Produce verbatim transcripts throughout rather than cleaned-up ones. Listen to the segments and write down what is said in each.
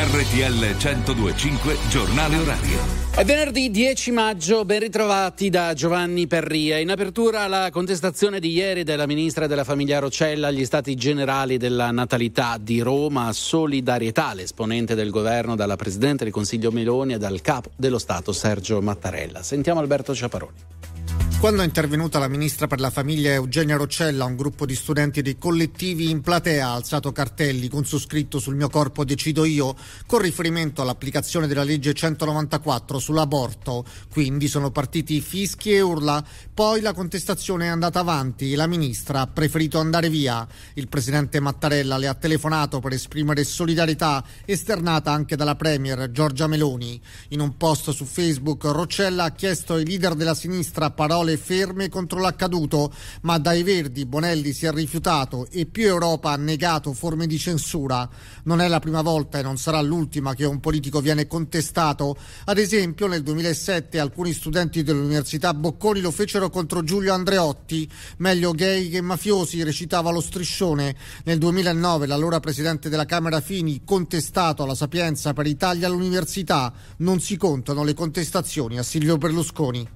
R T L centodue e cinque Giornale Orario. È venerdì dieci maggio, ben ritrovati da Giovanni Perria. In apertura la contestazione di ieri della ministra della Famiglia Roccella agli Stati Generali della Natalità di Roma, solidarietà all'esponente del governo dalla Presidente del Consiglio Meloni e dal Capo dello Stato Sergio Mattarella. Sentiamo Alberto Ciaparoni. Quando è intervenuta la ministra per la famiglia Eugenia Roccella, un gruppo di studenti dei collettivi in platea ha alzato cartelli con su scritto "Sul mio corpo decido io", con riferimento all'applicazione della legge centonovantaquattro sull'aborto. Quindi sono partiti fischi e urla. Poi la contestazione è andata avanti e la ministra ha preferito andare via. Il presidente Mattarella le ha telefonato per esprimere solidarietà, esternata anche dalla premier Giorgia Meloni. In un post su Facebook, Roccella ha chiesto ai leader della sinistra parole ferme contro l'accaduto, ma dai Verdi Bonelli si è rifiutato e Più Europa ha negato forme di censura. Non è la prima volta e non sarà l'ultima che un politico viene contestato. Ad esempio nel duemilasette alcuni studenti dell'Università Bocconi lo fecero contro Giulio Andreotti. Meglio gay che mafiosi, recitava lo striscione. Nel duemilanove l'allora presidente della Camera Fini, contestato alla Sapienza per i tagli all'università. Non si contano le contestazioni a Silvio Berlusconi.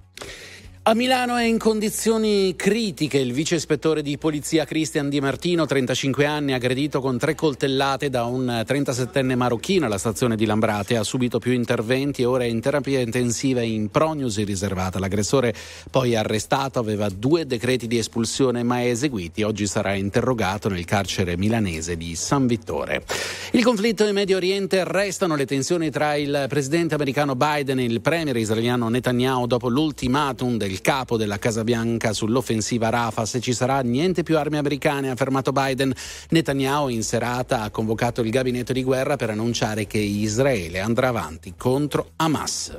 A Milano è in condizioni critiche il vice ispettore di polizia Cristian Di Martino, trentacinque anni, aggredito con tre coltellate da un trentasettenne marocchino alla stazione di Lambrate. Ha subito più interventi e ora è in terapia intensiva e in prognosi riservata. L'aggressore, poi arrestato, aveva due decreti di espulsione mai eseguiti. Oggi sarà interrogato nel carcere milanese di San Vittore. Il conflitto in Medio Oriente, restano le tensioni tra il presidente americano Biden e il premier israeliano Netanyahu dopo l'ultimatum del capo della Casa Bianca sull'offensiva Rafah. Se ci sarà niente più armi americane, ha affermato Biden. Netanyahu in serata ha convocato il gabinetto di guerra per annunciare che Israele andrà avanti contro Hamas.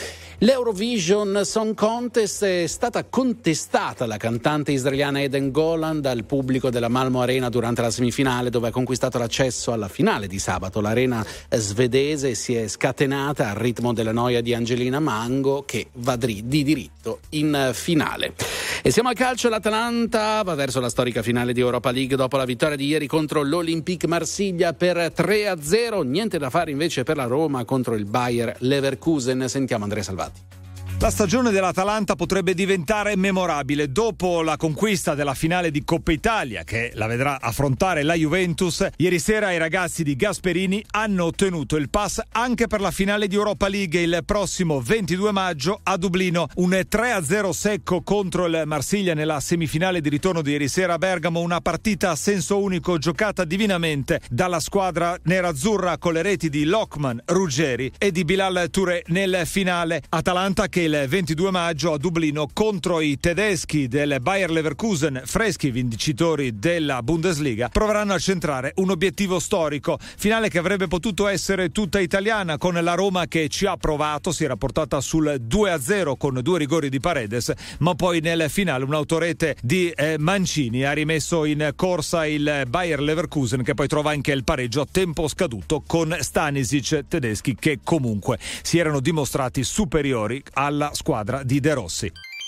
L'Eurovision Song Contest è stata contestata la cantante israeliana Eden Golan dal pubblico della Malmö Arena durante la semifinale, dove ha conquistato l'accesso alla finale di sabato. L'arena svedese si è scatenata al ritmo della noia di Angelina Mango, che va di diritto in finale. E siamo al calcio. L'Atalanta va verso la storica finale di Europa League dopo la vittoria di ieri contro l'Olympique Marsiglia per tre a zero. Niente da fare invece per la Roma contro il Bayer Leverkusen. Sentiamo Andrea Salvati. La stagione dell'Atalanta potrebbe diventare memorabile. Dopo la conquista della finale di Coppa Italia, che la vedrà affrontare la Juventus, ieri sera i ragazzi di Gasperini hanno ottenuto il pass anche per la finale di Europa League il prossimo ventidue maggio a Dublino. Un tre a zero secco contro il Marsiglia nella semifinale di ritorno di ieri sera a Bergamo, una partita a senso unico giocata divinamente dalla squadra nerazzurra con le reti di Lockman, Ruggeri e di Bilal Touré nel finale. Atalanta che il ventidue maggio a Dublino contro i tedeschi del Bayer Leverkusen, freschi vincitori della Bundesliga, proveranno a centrare un obiettivo storico. Finale che avrebbe potuto essere tutta italiana, con la Roma che ci ha provato, si era portata sul due a zero con due rigori di Paredes, ma poi nel finale un'autorete di eh, Mancini ha rimesso in corsa il Bayer Leverkusen, che poi trova anche il pareggio a tempo scaduto con Stanisic, tedeschi che comunque si erano dimostrati superiori alla squadra di De Rossi.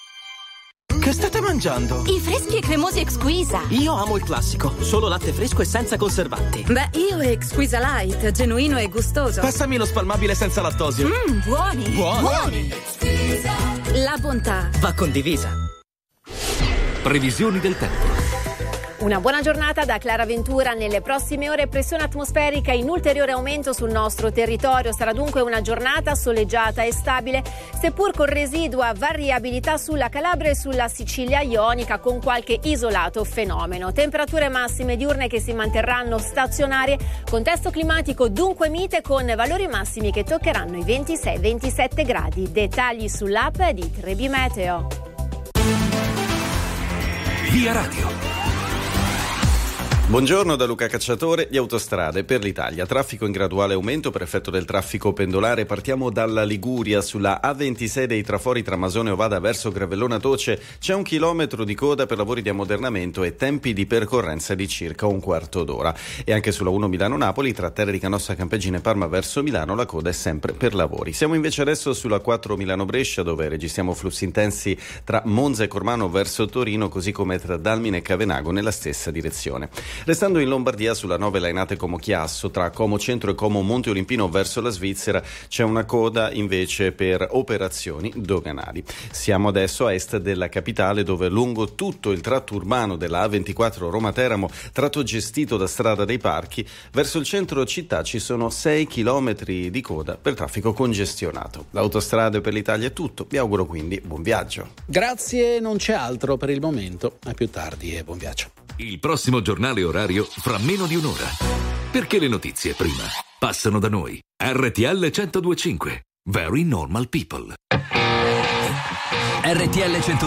Che state mangiando? I freschi e cremosi Exquisa. Io amo il classico, solo latte fresco e senza conservanti. Beh, io Exquisa Light, genuino e gustoso. Passami lo spalmabile senza lattosio. Mmm, buoni. Buoni. Buoni. La bontà va condivisa. Previsioni del tempo. Una buona giornata da Clara Ventura. Nelle prossime ore pressione atmosferica in ulteriore aumento sul nostro territorio. Sarà dunque una giornata soleggiata e stabile, seppur con residua variabilità sulla Calabria e sulla Sicilia ionica, con qualche isolato fenomeno. Temperature massime diurne che si manterranno stazionarie, contesto climatico dunque mite, con valori massimi che toccheranno i ventisei ventisette gradi. Dettagli sull'app di Trebi Meteo. Via Radio. Buongiorno da Luca Cacciatore. Di Autostrade per l'Italia, traffico in graduale aumento per effetto del traffico pendolare. Partiamo dalla Liguria. Sulla A ventisei dei trafori tra Masone e Ovada verso Gravellona Toce c'è un chilometro di coda per lavori di ammodernamento e tempi di percorrenza di circa un quarto d'ora. E anche sulla uno Milano-Napoli tra Terre di Canossa, Campeggine e Parma verso Milano la coda è sempre per lavori. Siamo invece adesso sulla quattro Milano-Brescia, dove registriamo flussi intensi tra Monza e Cormano verso Torino, così come tra Dalmine e Cavenago nella stessa direzione. Restando in Lombardia, sulla nove Lainate Como Chiasso, tra Como Centro e Como Monte Olimpino verso la Svizzera, c'è una coda invece per operazioni doganali. Siamo adesso a est della capitale, dove lungo tutto il tratto urbano della A ventiquattro Roma-Teramo, tratto gestito da Strada dei Parchi, verso il centro città ci sono sei chilometri di coda per traffico congestionato. L'Autostrade per l'Italia è tutto, vi auguro quindi buon viaggio. Grazie, non c'è altro per il momento. A più tardi e buon viaggio. Il prossimo giornale orario fra meno di un'ora. Perché le notizie prima passano da noi. R T L centodue e cinque. Very normal people. R T L cento